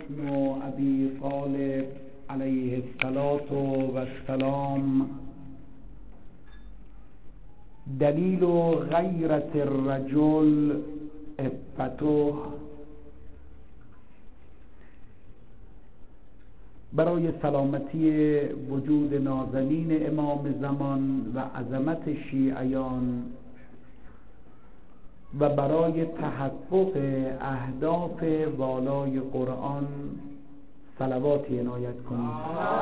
ابن ابی طالب علیه السلام دلیل غیرت الرجل عفته. برای سلامتی وجود نازنین امام زمان و عظمت شیعیان و برای تحقق اهداف والای قرآن صلواتی عنایت کنید.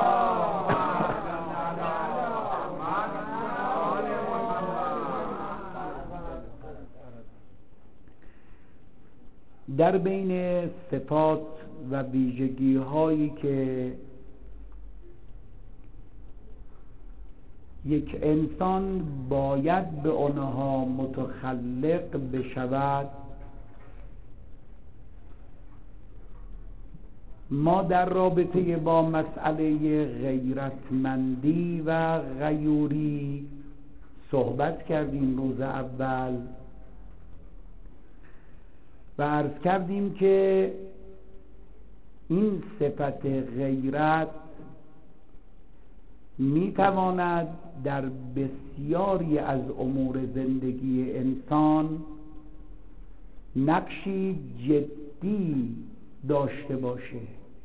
در بین صفات و ویژگی هایی که یک انسان باید به آنها متخلق بشود، ما در رابطه با مسئله غیرتمندی و غیوری صحبت کردیم روز اول و عرض کردیم که این صفت غیرت می تواند در بسیاری از امور زندگی انسان نقشی جدی داشته باشه.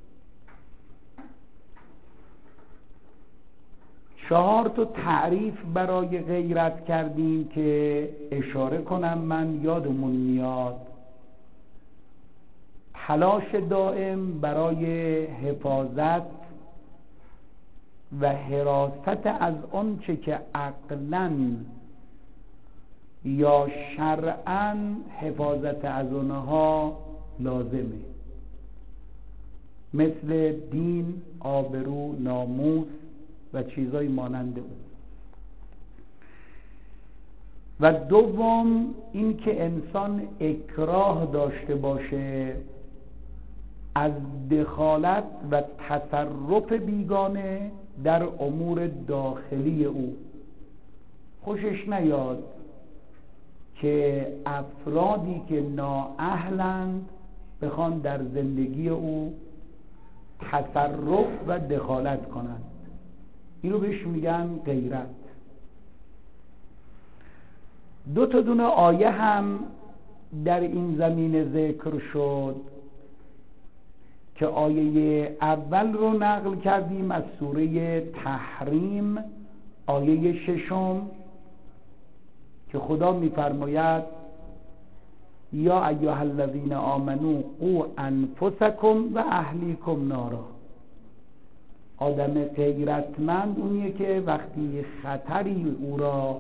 4 تعریف برای غیرت کردیم که اشاره کنم من یادمون میاد. تلاش دائم برای حفاظت و حراست از آنچه که عقلاً یا شرعاً حفاظت از آنها لازمه، مثل دین، آبرو، ناموس و چیزای مانند اون. و دوم این که انسان اکراه داشته باشه از دخالت و تصرف بیگانه در امور داخلی او. خوشش نیاد که افرادی که نااهلند بخوان در زندگی او تصرف و دخالت کنند. اینو بهش میگن غیرت. 2 دونه آیه هم در این زمینه ذکر شد که آیه اول رو نقل کردیم از سوره تحریم، آیه 6 که خدا میفرماید یا ایها الذین آمنوا قوا انفسکم و اهلیکم نارا. آدم غیرتمند اونیه که وقتی خطری او را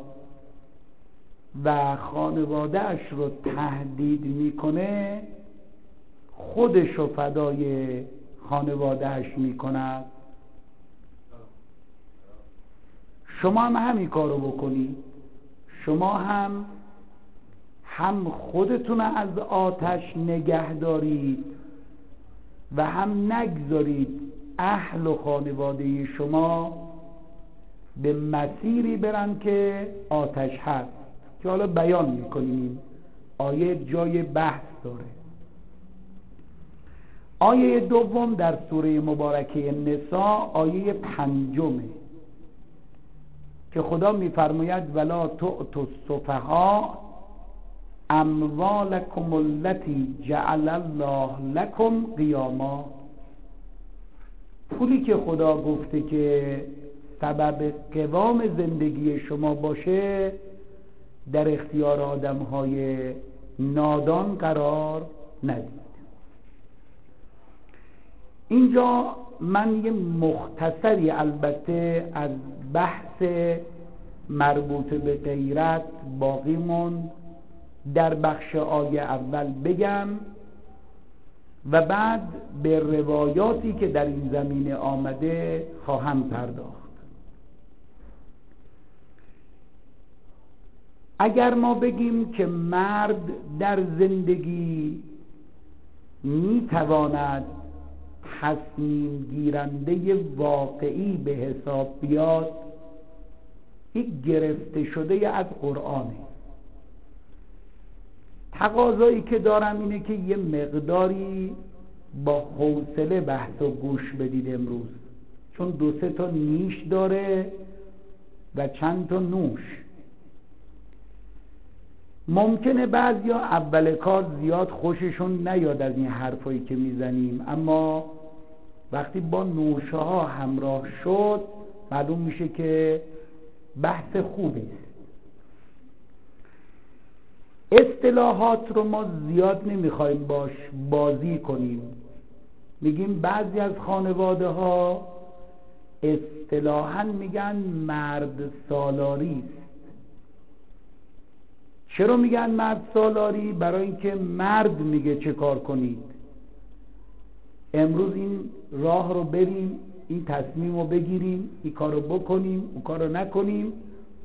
و خانواده‌اش رو تهدید میکنه خودش رو فدای خانواده‌اش میکند. شما هم همین کارو بکنید. شما هم خودتون از آتش نگه دارید و هم نگذارید اهل و خانواده شما به مسیری برن که آتش هست، که حالا بیان میکنیم. آیه جای بحث داره. آیه دوم در سوره مبارکه نساء آیه 5 که خدا میفرماید ولا تؤتوا السفهاء اموالکم التي جعل الله لكم قیاما. پولی که خدا گفته که سبب قوام زندگی شما باشه در اختیار آدم‌های نادان قرار ندید. اینجا من یه مختصری البته از بحث مربوط به غیرت باقی موند در بخش آیه اول بگم و بعد به روایاتی که در این زمینه آمده خواهم پرداخت. اگر ما بگیم که مرد در زندگی میتواند تصمیم گیرنده واقعی به حساب بیاد، یک گرفته شده از قرآنه. تقاضایی که دارم اینه که یه مقداری با حوصله بحث و گوش بدید امروز، چون 2-3 تا نیش داره و چند تا نوش. ممکنه بعضیا اول کار زیاد خوششون نیاد از این حرفایی که میزنیم، اما وقتی با نوشه ها همراه شد معلوم میشه که بحث خوبی است. اصطلاحات رو ما زیاد نمیخوایم باش بازی کنیم. میگیم بعضی از خانواده ها اصطلاحاً میگن مرد سالاری است. چرا میگن مرد سالاری؟ برای اینکه مرد میگه چه کار کنید. امروز این راه رو بریم، این تصمیم رو بگیریم، این کار رو بکنیم، اون کار رو نکنیم،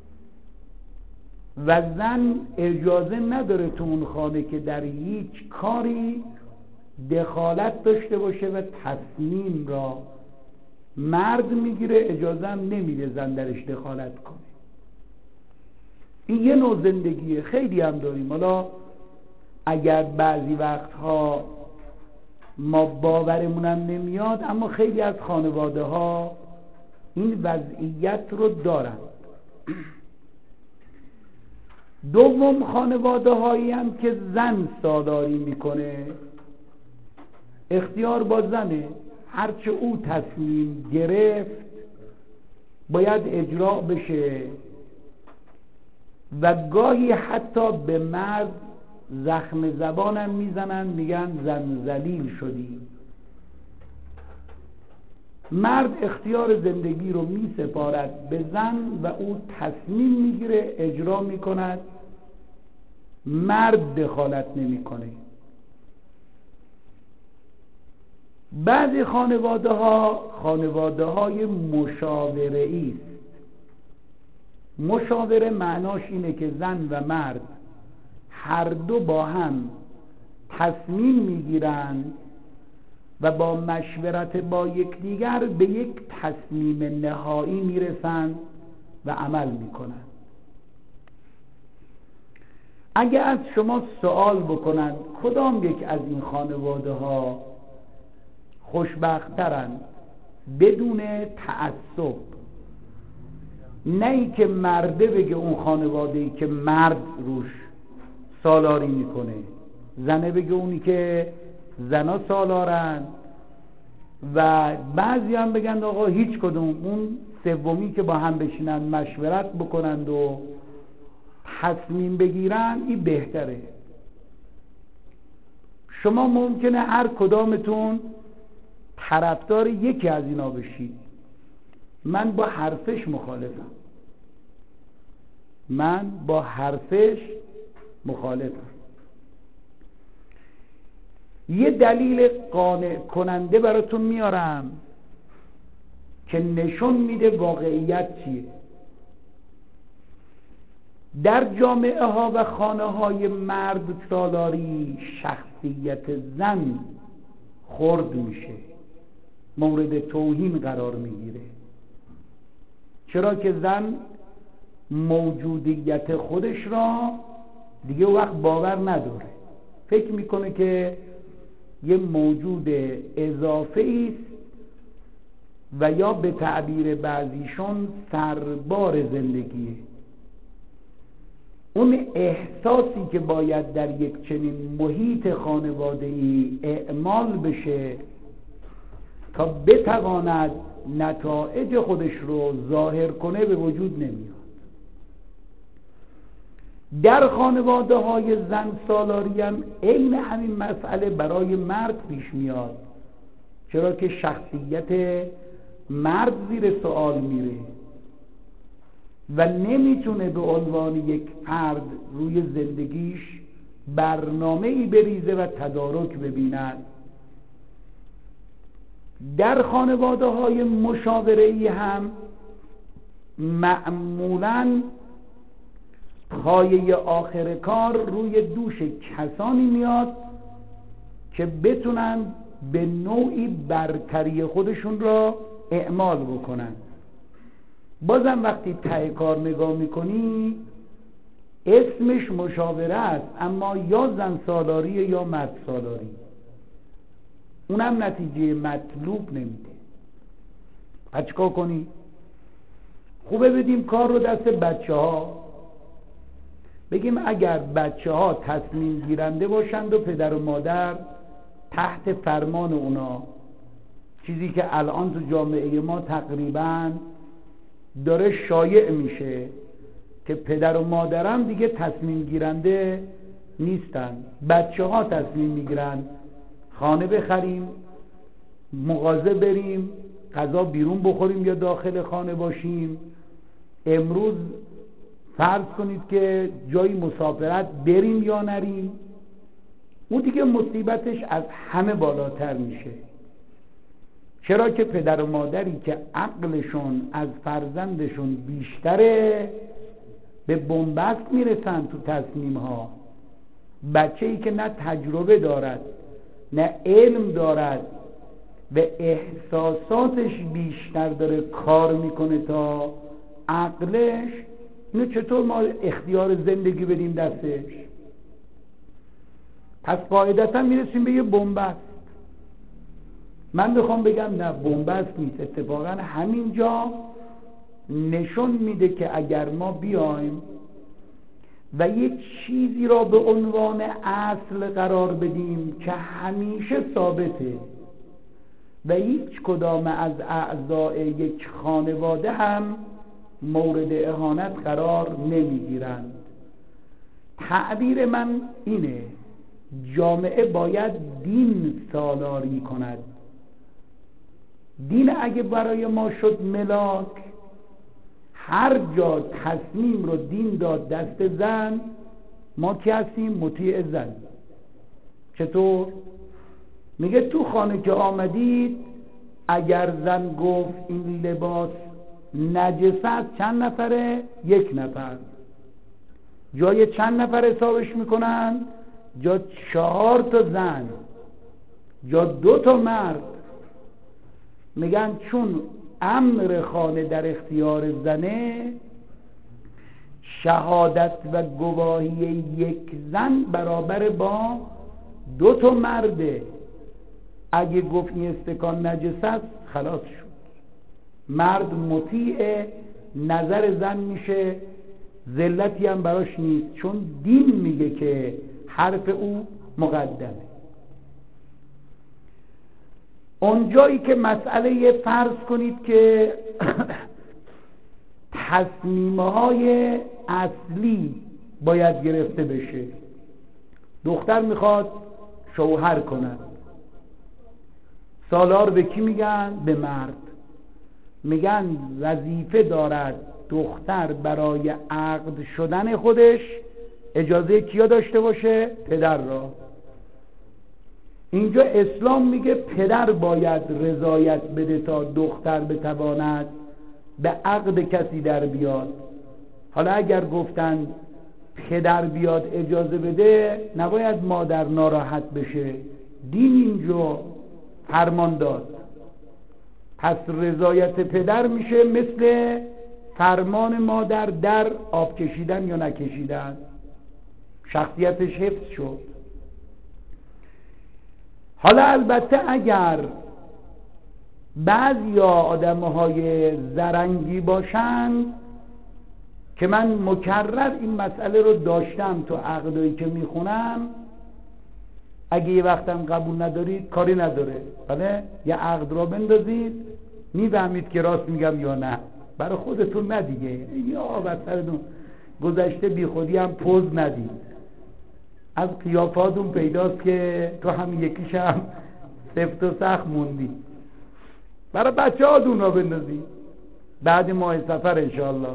و زن اجازه نداره تو اون خانه که در هیچ کاری دخالت داشته باشه و تصمیم را مرد میگیره، اجازه هم نمیده زن درش دخالت کنه. این یه نوع زندگیه، خیلی هم داریم. حالا اگر بعضی وقتها ما باورمونم نمیاد، اما خیلی از خانواده ها این وضعیت رو دارن. دوم، خانواده هایی هم که زن سالاری میکنه، اختیار با زنه، هرچه او تصمیم گرفت باید اجرا بشه، و گاهی حتی به مرد زخم زبانم میزنن، میگن زن ذلیل شدی. مرد اختیار زندگی رو میسپارد به زن و او تصمیم میگیره، اجرا میکند، مرد دخالت نمیکنه. بعضی خانواده های مشاوره‌ای است. مشاوره معناش اینه که زن و مرد هر دو با هم تصمیم میگیرن و با مشورت با یکدیگر به یک تصمیم نهایی میرسن و عمل میکنن. اگه از شما سوال بکنن کدام یک از این خانواده ها خوشبخت‌ترن بدون تعصب، نه ای که مرده بگه اون خانواده‌ای که مرد روش سالاری میکنه، زنه بگه اونی که زنا سالارن، و بعضی هم بگن آقا هیچ کدوم، اون سومی که با هم بشینن مشورت بکنند و تصمیم بگیرن این بهتره. شما ممکنه هر کدامتون طرفدار یکی از اینا بشید. من با حرفش مخالفم. یه دلیل قانع کننده براتون میارم که نشون میده واقعیت چیه. در جامعه ها و خانه های مرد سالاری شخصیت زن خرد میشه، مورد توهین قرار میگیره. چرا که زن موجودیت خودش را دیگه وقت باور نداره، فکر میکنه که یه موجود اضافه است و یا به تعبیر بعضیشون سربار زندگیه. اون احساسی که باید در یک چنین محیط خانواده‌ای اعمال بشه تا بتواند نتایج خودش رو ظاهر کنه به وجود نمیاد. در خانواده های زن سالاری هم عین همین مسئله برای مرد پیش میاد، چرا که شخصیت مرد زیر سوال میره و نمیتونه به عنوان یک فرد روی زندگیش برنامه‌ای بریزه و تدارک ببیند. در خانواده های مشاوره‌ای هم معمولاً پایه آخر کار روی دوش کسانی میاد که بتونن به نوعی برتری خودشون را اعمال بکنن. بازم وقتی ته کار نگاه میکنی اسمش مشاوره است، اما یا زن سالاری یا مرد سالاری. اونم نتیجه مطلوب نمیده. پس چیکار کنی؟ خوبه بدیم کار رو دست بچه ها، بگیم اگر بچه ها تصمیم گیرنده باشند و پدر و مادر تحت فرمان اونا، چیزی که الان تو جامعه ما تقریبا داره شایع میشه که پدر و مادرم دیگه تصمیم گیرنده نیستن، بچه ها تصمیم میگیرن خانه بخریم، مغازه بریم، غذا بیرون بخوریم یا داخل خانه باشیم، امروز فرض کنید که جایی مسافرت بریم یا نریم. اون دیگه مصیبتش از همه بالاتر میشه. چرا که پدر و مادری که عقلشون از فرزندشون بیشتره به بنبست میرسن تو تصمیم ها. بچه‌ای که نه تجربه دارد نه علم دارد و احساساتش بیشتر داره کار میکنه تا عقلش، اینو چطور ما اختیار زندگی بدیم دستش؟ پس قاعدتا میرسیم به یه بنبست. من بخوام بگم نه بنبست نیست، اتفاقا همینجا نشون میده که اگر ما بیایم و یک چیزی را به عنوان اصل قرار بدیم که همیشه ثابته و هیچ کدام از اعضای یک خانواده هم مورد اهانت قرار نمیگیرند. تعبیر من اینه، جامعه باید دین سالاری کند. دین اگه برای ما شد ملاک، هر جا تصمیم رو دین داد دست زن، ما کی هستیم؟ مطیع زن. چطور؟ میگه تو خانه که آمدید اگر زن گفت این لباس نجست، چند نفره؟ یک نفر. جای چند نفر حسابش میکنن؟ جا 4 تا زن، جا 2 تا مرد. میگن چون امر خانه در اختیار زنه، شهادت و گواهی یک زن برابر با 2 تا مرده. اگه گفت این استکان نجس است، خلاص شد، مرد مطیع نظر زن میشه، ذلتی هم براش نیست، چون دین میگه که حرف او مقدمه. اونجایی که مسئله فرض کنید که تصمیم‌های اصلی باید گرفته بشه، دختر میخواد شوهر کند، سالار به کی میگن؟ به مرد. میگن وظیفه دارد دختر برای عقد شدن خودش اجازه کیا داشته باشه؟ پدر را. اینجا اسلام میگه پدر باید رضایت بده تا دختر بتواند به عقد کسی در بیاد. حالا اگر گفتن پدر بیاد اجازه بده، نباید مادر ناراحت بشه، دین اینجا فرمان داد. پس رضایت پدر میشه مثل فرمان مادر در آب کشیدن یا نکشیدن، شخصیتش حفظ شد. حالا البته اگر بعضی آدم‌های زرنگی باشند، که من مکرر این مسئله رو داشتم تو عقدایی که میخونم، اگه یه وقتم قبول ندارید کاری نداره، بله یه عقد را بندازید، میفهمید که راست میگم یا نه، برای خودتون نه دیگه، یا وسطتون گذشته بی خودی هم پوز ندید، از قیافاتون پیداست که تو هم یکیش هم سفت و سخت موندی. برای بچه ها دون را بندازید بعد ماه سفر انشاءالله.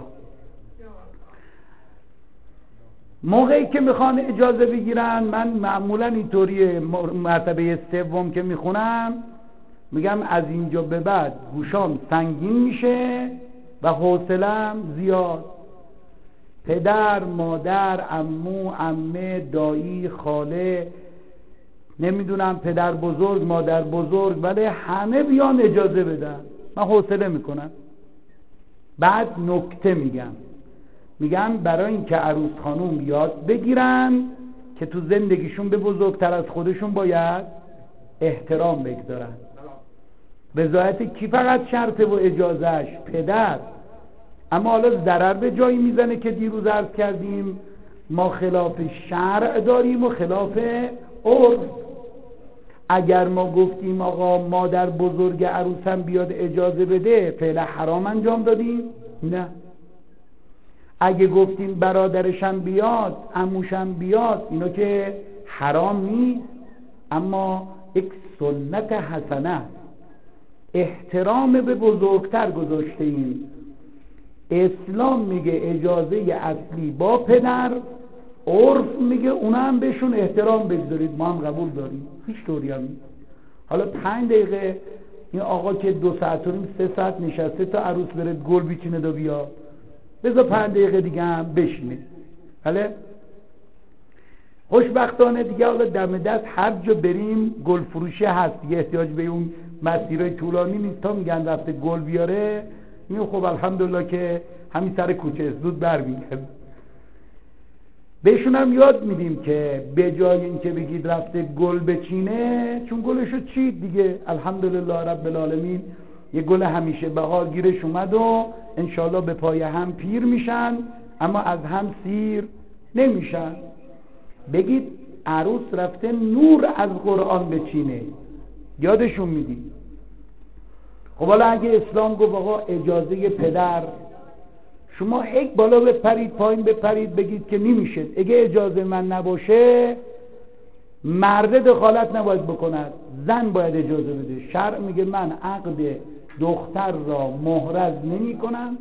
موقعی که میخوان اجازه بگیرن، من معمولا اینطوری مرتبه سوم که میخونم میگم از اینجا به بعد گوشام سنگین میشه و حوصله‌ام زیاد. پدر، مادر، عمو، عمه، دایی، خاله، نمیدونم پدر بزرگ، مادر بزرگ، ولی همه بیان اجازه بدن، من حوصله میکنم. بعد نکته میگم برای اینکه عروس خانوم یاد بگیرن که تو زندگیشون به بزرگتر از خودشون باید احترام بگذارن. رضایت کی فقط شرطه و اجازهش؟ پدر. اما حالا ضرر به جایی میزنه که دیروز عرض کردیم ما خلاف شرع داریم و خلاف عرف. اگر ما گفتیم آقا مادر بزرگ عروسم بیاد اجازه بده، فعل حرام انجام دادیم؟ نه. اگه گفتیم برادرشم بیاد، عموشم بیاد، اینا که حرام نیست، اما یک سنت حسنه، احترام به بزرگتر گذاشته ایم. اسلام میگه اجازه اصلی با پدر، عرف میگه اونا هم بهشون احترام بگذارید، ما هم قبول داریم، هیچ طوری هم نیست. حالا 5 دقیقه این آقا که 2 ساعت و نیم 3 ساعت نشسته تا عروس بره گل بیچینه دا بیاد، بذار 5 دقیقه دیگه هم بشینه. حالا خوشبختانه دیگه حالا دم دست هر جا بریم گل فروشی هست دیگه، احتیاج به اون مسیرهای طولانی نیست. تا میگن رفته گل بیاره، این خب الحمدلله که همین سر کوچه زود برمیگرد. بهشون هم یاد میدیم که به جای این که بگید رفته گل بچینه، چون گلشو چید دیگه، الحمدلله رب العالمین یه گل همیشه بهار گیرش اومد و انشالله به پای هم پیر میشن اما از هم سیر نمیشن. بگید عروس رفته نور از قرآن بچینه، یادشون میدیم. خب حالا اگه اسلام گفت آقا اجازه پدر، شما یک بالا بپرید پایین بپرید بگید که نمیشه، اگه اجازه من نباشه مرد دخالت نباید بکند، زن باید اجازه بده. شرع میگه من عقد دختر را محرز نمی کنم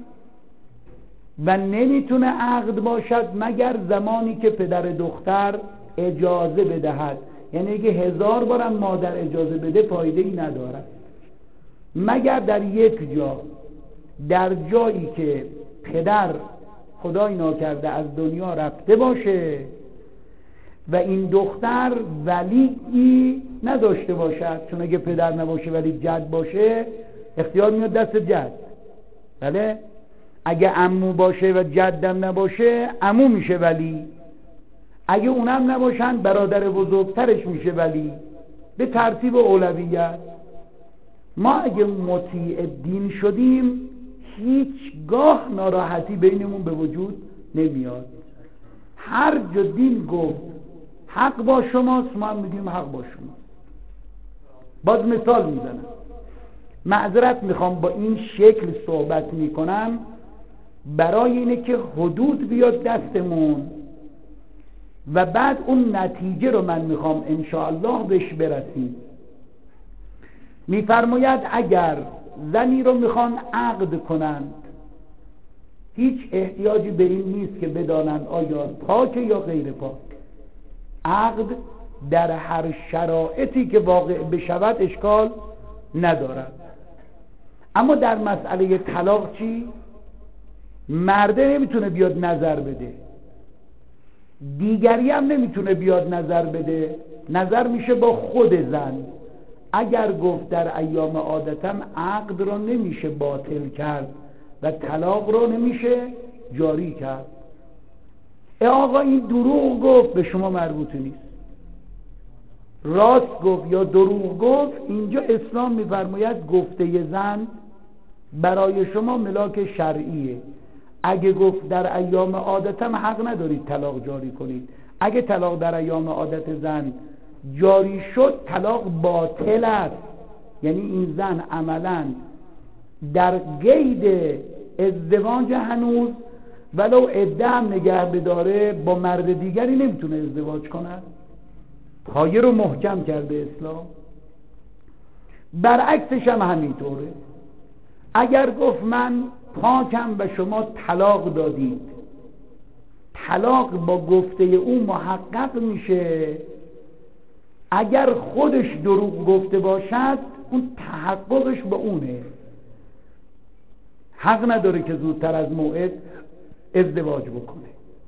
و نمیتونه عقد باشد مگر زمانی که پدر دختر اجازه بدهد. یعنی اگه 1000 بارم مادر اجازه بده فایده ای ندارد، مگر در یک جا، در جایی که پدر خدای ناکرده از دنیا رفته باشه و این دختر ولی نداشته باشد. چون اگه پدر نباشه ولی جد باشه اختیار میاد دست جد. بله، اگه عمو باشه و جدم نباشه عمو میشه ولی، اگه اونم نباشن برادر بزرگترش میشه ولی، به ترتیب اولویت. ما اگه مطیع دین شدیم هیچگاه ناراحتی بینمون به وجود نمیاد. هر جا دین گفت حق با شماست، ما هم میگیم حق با شما. باز مثال میزنم، معذرت میخوام با این شکل صحبت میکنم برای اینه که حدود بیاد دستمون و بعد اون نتیجه رو من میخوام انشاءالله بهش برسیم. میفرماید اگر زنی رو میخوان عقد کنند، هیچ احتیاجی به این نیست که بدانند آیا پاک یا غیر پاک. عقد در هر شرایطی که واقع بشود اشکال ندارد. اما در مسئله طلاق چی؟ مرده نمیتونه بیاد نظر بده، دیگری هم نمیتونه بیاد نظر بده، نظر میشه با خود زن. اگر گفت در ایام عادتم عقد رو نمیشه باطل کرد و طلاق رو نمیشه جاری کرد. آقا این دروغ گفت، به شما مربوط نیست. راست گفت یا دروغ گفت، اینجا اسلام میفرماید گفته زن برای شما ملاک شرعیه. اگه گفت در ایام عادتم حق ندارید طلاق جاری کنید. اگه طلاق در ایام عادت زن جاری شد طلاق باطل است، یعنی این زن عملا در قید ازدواج هنوز ولو عده هم نگه بداره با مرد دیگری نمیتونه ازدواج کند. پایه رو محکم کرده اسلام. برعکسش هم همینطوره. اگر گفت من پاکم و شما طلاق دادید، طلاق با گفته او محقق میشه. اگر خودش دروغ گفته باشد اون تحققش با اونه، حق نداره که زودتر از موعد ازدواج بکنه.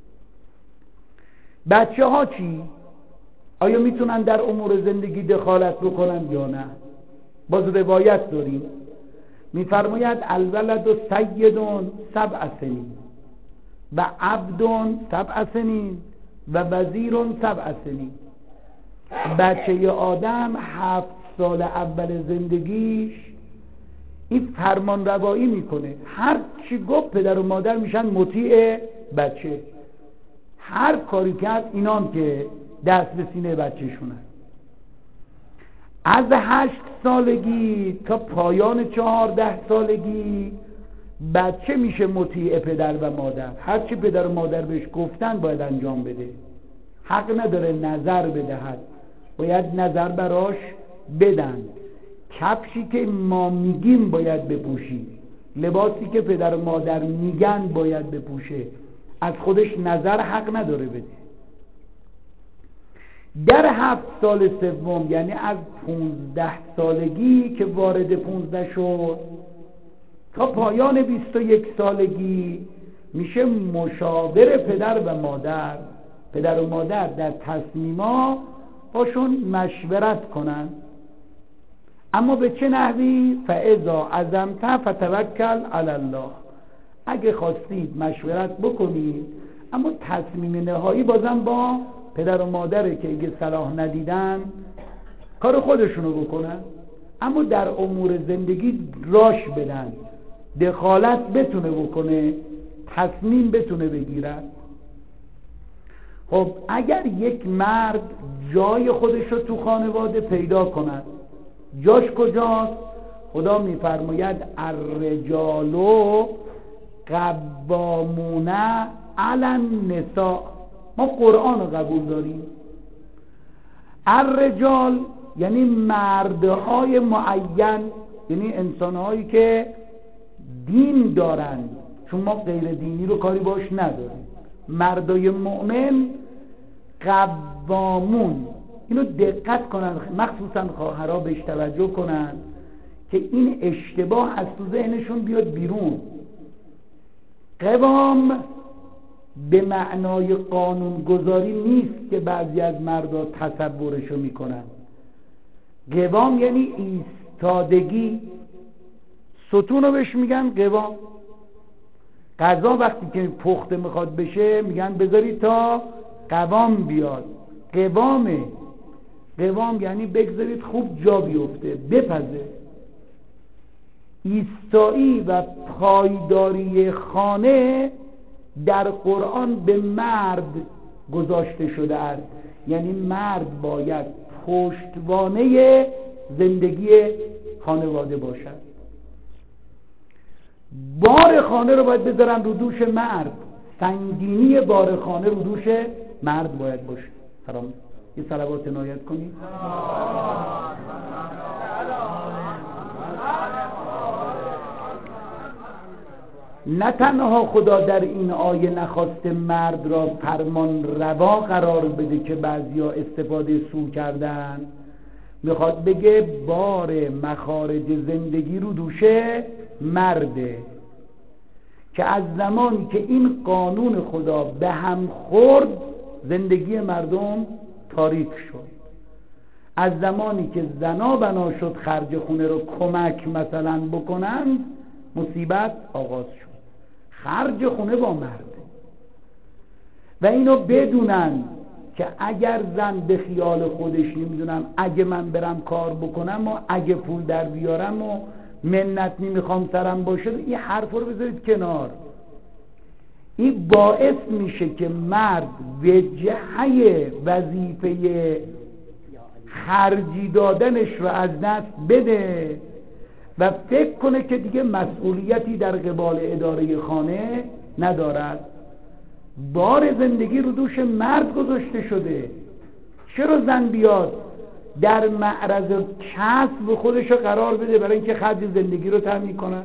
بچه ها چی؟ آیا میتونن در امور زندگی دخالت بکنن یا نه؟ باز روایت داریم میفرماید الولد سید 7 سنین و عبد 7 سنین و وزیر 7 سنین. بچه آدم 7 سال اول زندگیش این فرمان روایی میکنه، هر چی گفت پدر و مادر میشن مطیع بچه، هر کاری کرد اینان که دست به سینه بچه شونن. از 8 سالگی تا پایان 14 سالگی بچه میشه مطیع پدر و مادر، هر چی پدر و مادر بهش گفتن باید انجام بده، حق نداره نظر بدهد، باید نظر براش بدن. کفشی که ما میگیم باید بپوشی، لباسی که پدر و مادر میگن باید بپوشه، از خودش نظر حق نداره بده. در 7 سال سوم یعنی از 15 سالگی که وارد 15 شد تا پایان 21 سالگی میشه مشاور پدر و مادر. پدر و مادر در تصمیما باشون مشورت کنن، اما به چه نحوی؟ فاذا عزمت فتوکل علی الله. اگه خواستید مشورت بکنید، اما تصمیم نهایی بازم با پدر و مادره که اگه صلاح ندیدن کار خودشونو بکنن، اما در امور زندگی راش بدن، دخالت بتونه بکنه، تصمیم بتونه بگیرن. خب اگر یک مرد جای خودش رو تو خانواده پیدا کند، جاش کجاست؟ خدا میفرماید الرجال قوامون علی النساء. ما قرآن رو قبول داریم. الرجال یعنی مردهای معین، یعنی انسانهایی که دین دارن، چون ما غیر دینی رو کاری باش نداریم. مردای مؤمن قوامون، اینو دقت کنن، مخصوصا خواهرها بهش توجه کنن که این اشتباه از تو ذهنشون بیاد بیرون. قوام به معنای قانون گذاری نیست که بعضی از مردا تصورشو میکنن. قوام یعنی ایستادگی، ستون رو بهش میگن قوام. غذا وقتی که پخته میخواد بشه میگن بذاری تا قوام بیاد. قوام یعنی بگذارید خوب جا بیفته، بپزه. ایستایی و پایداری خانه در قرآن به مرد گذاشته شده است، یعنی مرد باید پشتوانه زندگی خانواده باشد. بار خانه رو باید بذارن رو دوش مرد، سنگینی بار خانه رو دوش مرد باید باشه. سلام، یه صلوات عنایت کنید. نه تنها خدا در این آیه نخواست مرد را فرمان روا قرار بده که بعضیا استفاده سو کردن، میخواد بگه بار مخارج زندگی رو دوشه مرده، که از زمانی که این قانون خدا به هم خورد زندگی مردم تاریک شد. از زمانی که زنا بنا شد خرج خونه رو کمک مثلا بکنن، مصیبت آغاز شد. خرج خونه با مرده. و اینو بدونن که اگر زن به خیال خودش نمیدونم اگه من برم کار بکنم و اگه پول در بیارم و منت نمیخوام سرم باشه، این حرف رو بذارید کنار. این باعث میشه که مرد وجهه وظیفه خرجی دادنش رو از دست بده و فکر کنه که دیگه مسئولیتی در قبال اداره خانه ندارد. بار زندگی رو دوش مرد گذاشته شده. چرا زن بیاد در معرض کسب خودش رو قرار بده برای اینکه خرج زندگی رو تامین کنه؟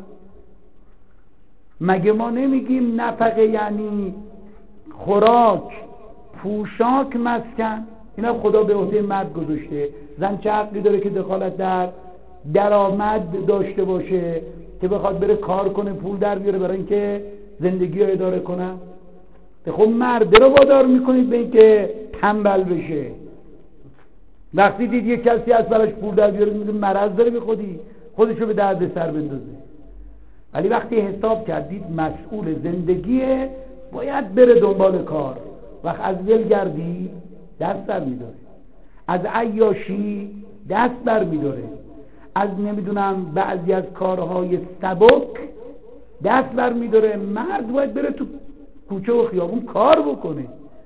مگه ما نمیگیم نفقه یعنی خوراک، پوشاک، مسکن؟ اینا خدا به عهده مرد گذاشته. زن چه حقی داره که دخالت در درآمد داشته باشه که بخواد بره کار کنه پول در بیاره برای اینکه زندگی رو اداره کنه؟ خب مرد رو وادار میکنید به اینکه تنبل بشه. وقتی دید یک کسی از براش پول در بیاره میگه مرض داره به خودشو به درد سر بندازه. ولی وقتی حساب کردید مسئول زندگیه، باید بره دنبال کار. وقت از ول گردی دست سر میداره، از عیاشی دست بر می‌داره، از نمیدونم بعضی از کارهای سبک دست بر می‌داره. مرد باید بره تو کوچه و خیابون کار بکنه.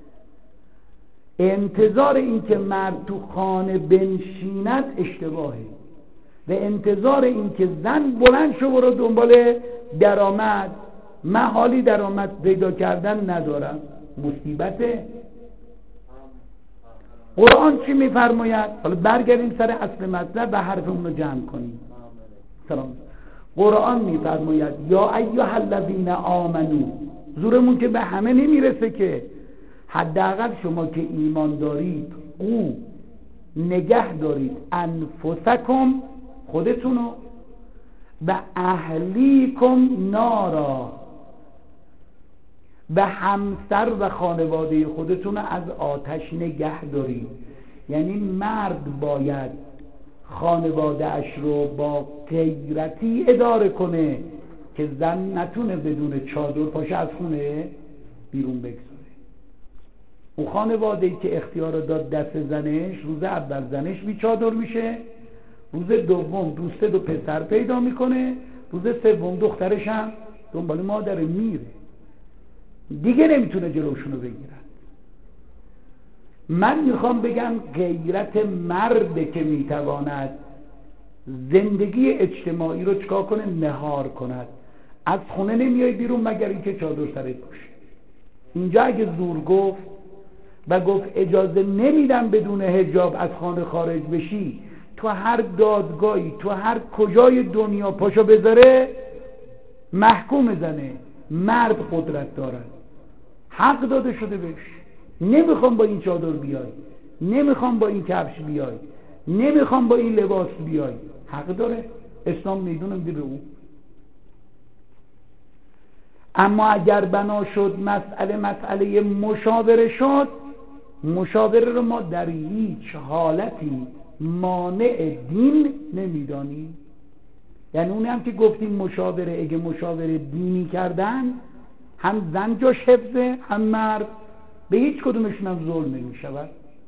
انتظار این که مرد تو خانه بنشیند اشتباهه و انتظار این که زن بلند شو برو دنبال درآمد، من حالی درآمد پیدا کردن ندارم، مصیبته. قرآن چی میفرماید؟ حالا برگردیم سر اصل مطلب و حرفمون رو جمع کنیم. سلام. قرآن میفرماید یا ایها الذین آمنو، زورمون که به همه نمیرسه که حداقل شما که ایمان دارید او نگه دارید انفسکم، خودتونو، و اهلیکم نارا، و همسر و خانواده خودتون از آتش نگه دارید. یعنی مرد باید خانواده اش رو با غیرتی اداره کنه که زن نتونه بدون چادر پاشه از خونه بیرون بگذاره. اون خانواده‌ای که اختیار داد دست زنش، روز اول زنش بی چادر میشه، روز دوم دوسته دو پسر پیدا میکنه، روز سوم دخترش هم دنبال مادر میره، دیگه نمیتونه جلوشونو بگیرن. من میخوام بگم غیرت مرده که میتواند زندگی اجتماعی رو چکار کنه؟ نهار کند. از خونه نمیای بیرون مگر اینکه چادر سرت باشه. اینجا اگه زور گفت و گفت اجازه نمیدم بدون حجاب از خانه خارج بشی، تو هر دادگاهی تو هر کجای دنیا پاشو بذاره محکوم زنه. مرد قدرت دارد، حق داده شده بهش. نمیخوام با این چادر بیای، نمیخوام با این کفش بیای، نمیخوام با این لباس بیای، حق داره. اسلام میدونه میده به او. اما اگر بنا شد مسئله مشاوره شد، مشاوره رو ما در هیچ حالتی مانع دین نمیدانیم. یعنی اونی هم که گفتیم مشاوره، اگه مشاوره دینی کردن، هم زن جاش حفظه هم مرد، به هیچ کدومشون هم ظلم نمی شود.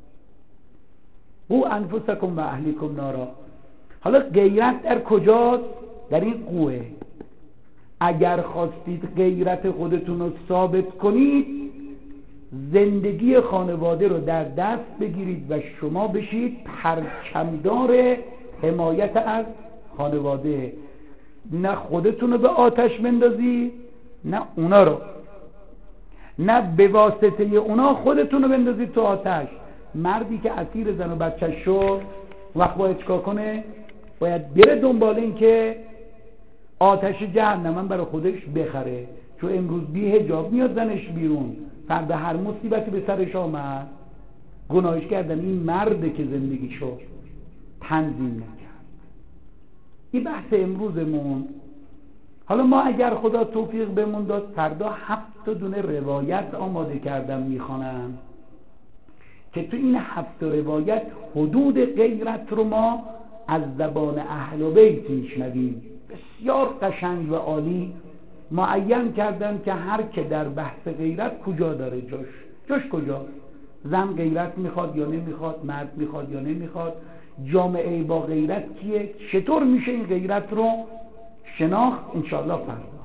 او انفسکم و اهلیکم نارا. حالا غیرت در کجاست؟ در این قوه. اگر خواستید غیرت خودتون رو ثابت کنید، زندگی خانواده رو در دست بگیرید و شما بشید پرچمدار حمایت از خانواده. نه خودتون رو به آتش بندازید نه اونا رو، نه به واسطه اونا خودتون رو بندازید تو آتش. مردی که اسیر زن و بچه شد وقت باید چکار کنه؟ باید بره دنبال این که آتش جهنم برای خودش بخره. چون امروز بی حجاب میاد زنش بیرون، فردا هر مصیبتی به سرش آمد گناهش کردن این مرده که زندگیشو تنظیم نکرد. این بحث امروزمون. حالا ما اگر خدا توفیق بهمون داد فردا 7 دونه روایت آماده کردم میخوانم که تو این 7 روایت حدود غیرت رو ما از زبان اهل بیت میشنویم. بسیار قشنگ و عالی معین کردن که هر که در بحث غیرت کجا داره جاش کجا، زن غیرت میخواد یا نمیخواد، مرد میخواد یا نمیخواد، جامعه با غیرت کیه، چطور میشه این غیرت رو شناخت. انشاءالله فردا.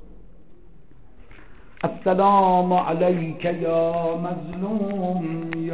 السلام علیک یا مظلوم